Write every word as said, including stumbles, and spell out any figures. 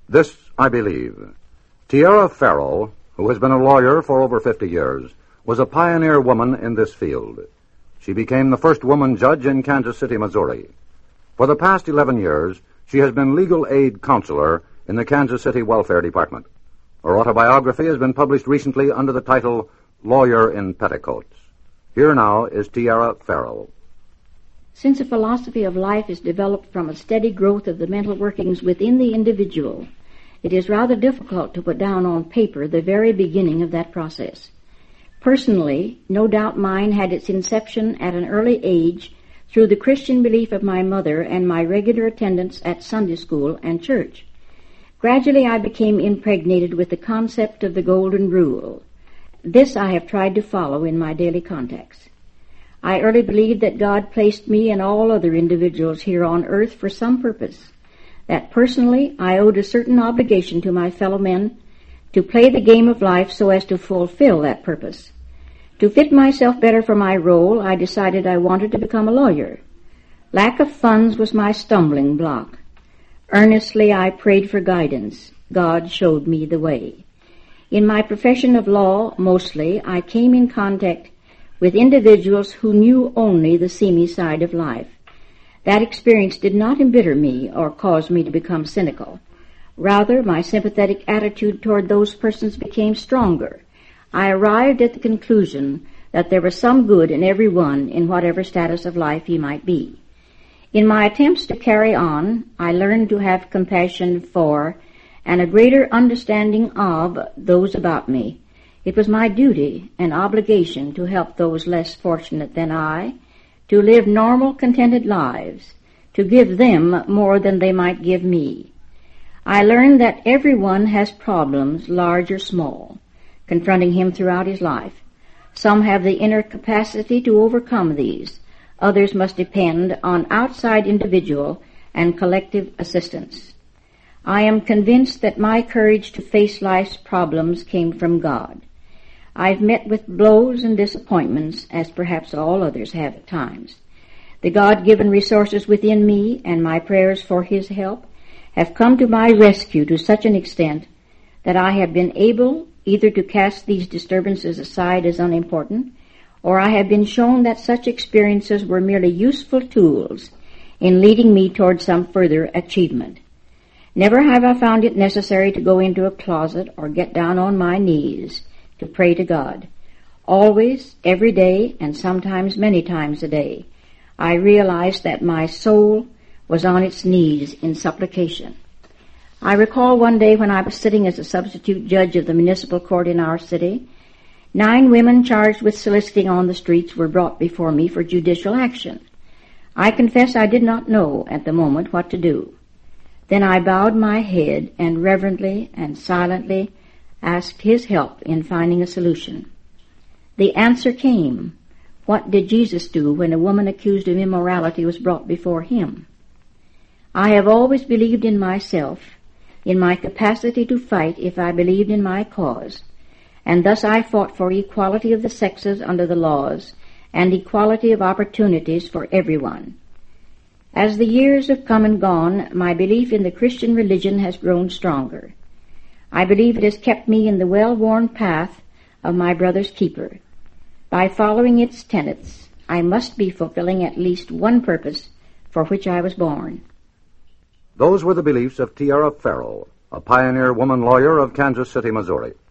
This I believe. Tierra Farrell, who has been a lawyer for over fifty years, was a pioneer woman in this field. She became the first woman judge in Kansas City, Missouri. For the past eleven years, she has been legal aid counselor in the Kansas City Welfare Department. Her autobiography has been published recently under the title Lawyer in Petticoats. Here now is Tierra Farrell. Since a philosophy of life is developed from a steady growth of the mental workings within the individual, it is rather difficult to put down on paper the very beginning of that process. Personally, no doubt mine had its inception at an early age through the Christian belief of my mother and my regular attendance at Sunday school and church. Gradually I became impregnated with the concept of the Golden Rule. This I have tried to follow in my daily contacts. I early believed that God placed me and all other individuals here on earth for some purpose, that personally I owed a certain obligation to my fellow men to play the game of life so as to fulfill that purpose. To fit myself better for my role, I decided I wanted to become a lawyer. Lack of funds was my stumbling block. Earnestly I prayed for guidance. God showed me the way. In my profession of law, mostly, I came in contact with individuals who knew only the seamy side of life. That experience did not embitter me or cause me to become cynical. Rather, my sympathetic attitude toward those persons became stronger. I arrived at the conclusion that there was some good in every one in whatever status of life he might be. In my attempts to carry on, I learned to have compassion for and a greater understanding of those about me. It was my duty and obligation to help those less fortunate than I, to live normal, contented lives, to give them more than they might give me. I learned that everyone has problems, large or small, confronting him throughout his life. Some have the inner capacity to overcome these. Others must depend on outside individual and collective assistance. I am convinced that my courage to face life's problems came from God. I've met with blows and disappointments, as perhaps all others have at times. The God-given resources within me and my prayers for His help have come to my rescue to such an extent that I have been able either to cast these disturbances aside as unimportant, or I have been shown that such experiences were merely useful tools in leading me toward some further achievement. Never have I found it necessary to go into a closet or get down on my knees to pray to God. Always, every day, and sometimes many times a day, I realized that my soul was on its knees in supplication. I recall one day when I was sitting as a substitute judge of the municipal court in our city, nine women charged with soliciting on the streets were brought before me for judicial action. I confess I did not know at the moment what to do. Then I bowed my head and reverently and silently asked His help in finding a solution. The answer came. What did Jesus do when a woman accused of immorality was brought before Him? I have always believed in myself, in my capacity to fight if I believed in my cause, and thus I fought for equality of the sexes under the laws and equality of opportunities for everyone. As the years have come and gone, my belief in the Christian religion has grown stronger. I believe it has kept me in the well-worn path of my brother's keeper. By following its tenets, I must be fulfilling at least one purpose for which I was born. Those were the beliefs of Tierra Farrell, a pioneer woman lawyer of Kansas City, Missouri.